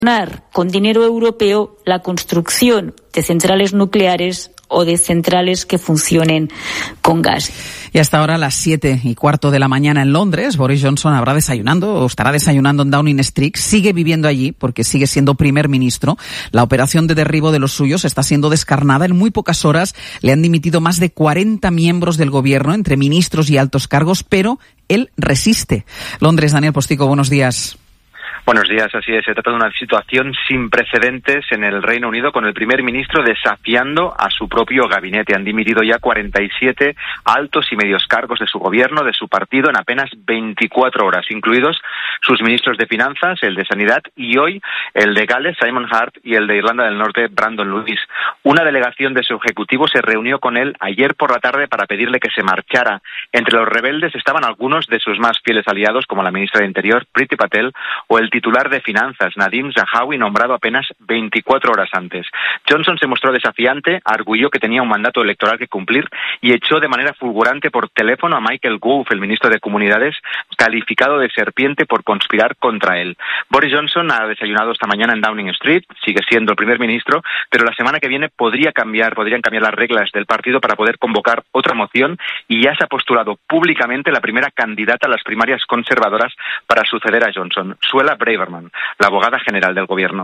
con dinero europeo la construcción de centrales nucleares o de centrales que funcionen con gas. Y hasta ahora, a las 7:15 de la mañana en Londres, Boris Johnson estará desayunando en Downing Street. Sigue viviendo allí porque sigue siendo primer ministro. La operación de derribo de los suyos está siendo descarnada. En muy pocas horas le han dimitido más de 40 miembros del gobierno, entre ministros y altos cargos, pero él resiste. Londres, Daniel Postigo, buenos días. Buenos días, así es. Se trata de una situación sin precedentes en el Reino Unido, con el primer ministro desafiando a su propio gabinete. Han dimitido ya 47 altos y medios cargos de su gobierno, de su partido, en apenas 24 horas, incluidos sus ministros de Finanzas, el de Sanidad y hoy el de Gales, Simon Hart, y el de Irlanda del Norte, Brandon Lewis. Una delegación de su ejecutivo se reunió con él ayer por la tarde para pedirle que se marchara. Entre los rebeldes estaban algunos de sus más fieles aliados, como la ministra de Interior, Priti Patel, o el titular de Finanzas, Nadhim Zahawi, nombrado apenas 24 horas antes. Johnson se mostró desafiante, arguyó que tenía un mandato electoral que cumplir y echó de manera fulgurante por teléfono a Michael Gove, el ministro de Comunidades, calificado de serpiente por conspirar contra él. Boris Johnson ha desayunado esta mañana en Downing Street, sigue siendo el primer ministro, pero la semana que viene podrían cambiar las reglas del partido para poder convocar otra moción, y ya se ha postulado públicamente la primera candidata a las primarias conservadoras para suceder a Johnson, Suella Braverman, la abogada general del gobierno.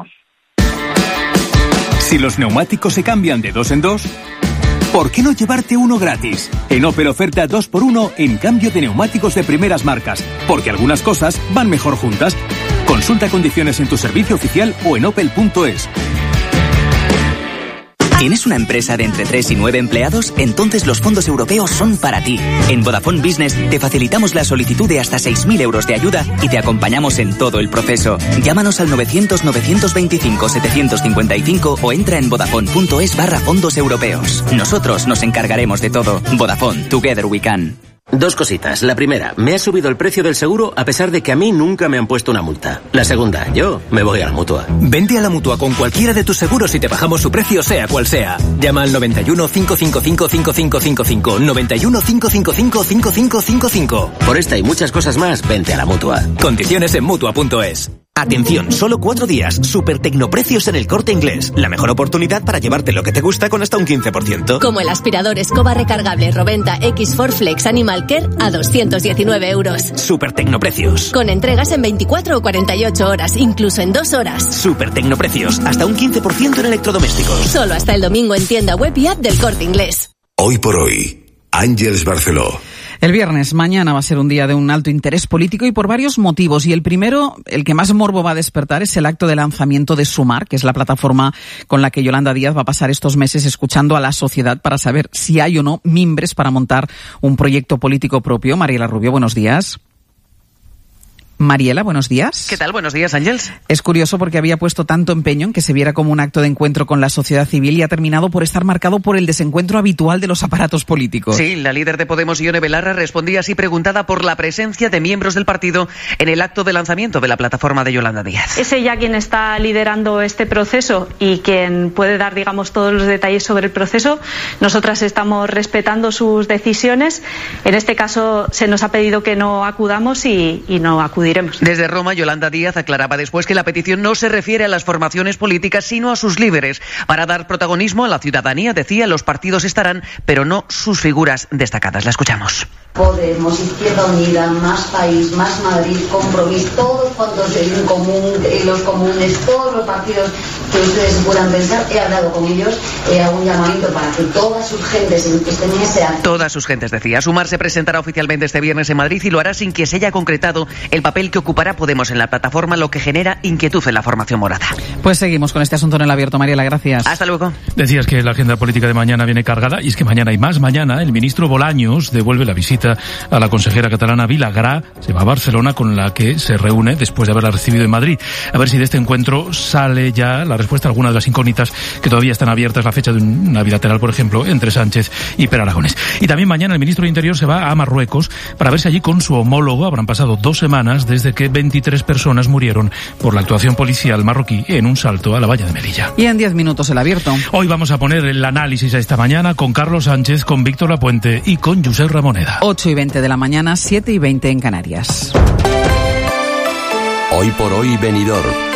Si los neumáticos se cambian de 2 en 2, ¿por qué no llevarte uno gratis? En Opel oferta 2x1 en cambio de neumáticos de primeras marcas, porque algunas cosas van mejor juntas. Consulta condiciones en tu servicio oficial o en opel.es. ¿Tienes una empresa de entre 3 y 9 empleados? Entonces los fondos europeos son para ti. En Vodafone Business te facilitamos la solicitud de hasta 6.000 euros de ayuda y te acompañamos en todo el proceso. Llámanos al 900-925-755 o entra en vodafone.es/fondos europeos. Nosotros nos encargaremos de todo. Vodafone, Together We Can. Dos cositas. La primera, me ha subido el precio del seguro a pesar de que a mí nunca me han puesto una multa. La segunda, yo me voy a la Mutua. Vente a la Mutua con cualquiera de tus seguros y te bajamos su precio sea cual sea. Llama al 91 555 5555. 91 555 5555. Por esta y muchas cosas más, vente a la Mutua. Condiciones en Mutua.es. Atención, solo 4 días, super tecnoprecios en El Corte Inglés. La mejor oportunidad para llevarte lo que te gusta con hasta un 15%. Como el aspirador escoba recargable Roventa X4 Flex Animal Care a 219 euros. Super tecnoprecios. Con entregas en 24 o 48 horas, incluso en 2 horas. Super tecnoprecios, hasta un 15% en electrodomésticos. Solo hasta el domingo en tienda web y app del Corte Inglés. Hoy por hoy, Àngels Barceló. El viernes, mañana, va a ser un día de un alto interés político y por varios motivos. Y el primero, el que más morbo va a despertar, es el acto de lanzamiento de Sumar, que es la plataforma con la que Yolanda Díaz va a pasar estos meses escuchando a la sociedad para saber si hay o no mimbres para montar un proyecto político propio. Mariela Rubio, buenos días. Mariela, buenos días. ¿Qué tal? Buenos días, Ángels. Es curioso porque había puesto tanto empeño en que se viera como un acto de encuentro con la sociedad civil y ha terminado por estar marcado por el desencuentro habitual de los aparatos políticos. Sí, la líder de Podemos, Ione Belarra, respondía así preguntada por la presencia de miembros del partido en el acto de lanzamiento de la plataforma de Yolanda Díaz. Es ella quien está liderando este proceso y quien puede dar, digamos, todos los detalles sobre el proceso. Nosotras estamos respetando sus decisiones. En este caso se nos ha pedido que no acudamos y no acudimos. Desde Roma, Yolanda Díaz aclaraba después que la petición no se refiere a las formaciones políticas, sino a sus líderes. Para dar protagonismo a la ciudadanía, decía, los partidos estarán, pero no sus figuras destacadas. La escuchamos. Podemos, Izquierda Unida, Más País, Más Madrid, Compromís, todos cuantos en común, los comunes, todos los partidos que ustedes puedan pensar, he hablado con ellos, hago un llamamiento para que todas sus gentes estén en ese acto. Todas sus gentes, decía. Sumar se presentará oficialmente este viernes en Madrid y lo hará sin que se haya concretado el papel que ocupará Podemos en la plataforma, lo que genera inquietud en la formación morada. Pues seguimos con este asunto en el abierto. Mariela, gracias. Hasta luego. Decías que la agenda política de mañana viene cargada y es que mañana hay más. Mañana el ministro Bolaños devuelve la visita a la consejera catalana Vilagrà, se va a Barcelona, con la que se reúne después de haberla recibido en Madrid. A ver si de este encuentro sale ya la respuesta a algunas de las incógnitas que todavía están abiertas, la fecha de una bilateral, por ejemplo, entre Sánchez y Per Aragonés. Y también mañana el ministro de Interior se va a Marruecos para verse allí con su homólogo. Habrán pasado 2 semanas desde que 23 personas murieron por la actuación policial marroquí en un salto a la valla de Melilla. Y en 10 minutos el abierto. Hoy vamos a poner el análisis a esta mañana con Carlos Sánchez, con Víctor Lapuente y con Josep Ramoneda. 8:20 de la mañana, 7:20 en Canarias. Hoy por hoy, Benidorm.